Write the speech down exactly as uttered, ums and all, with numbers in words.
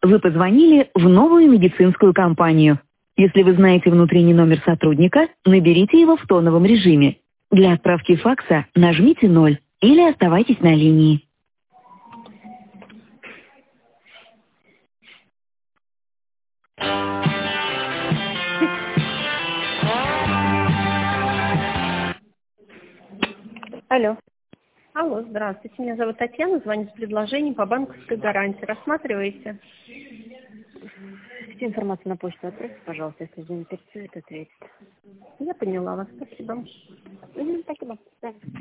Вы позвонили в новую медицинскую компанию. Если вы знаете внутренний номер сотрудника, наберите его в тоновом режиме. Для отправки факса нажмите ноль или оставайтесь на линии. Алло. Алло, здравствуйте. Меня зовут Татьяна. Звоню с предложением по банковской гарантии. Рассматриваете? Всю информацию на почту отправьте, пожалуйста, если заинтересует, ответит. Я поняла вас. Спасибо. Мгм, спасибо. Да.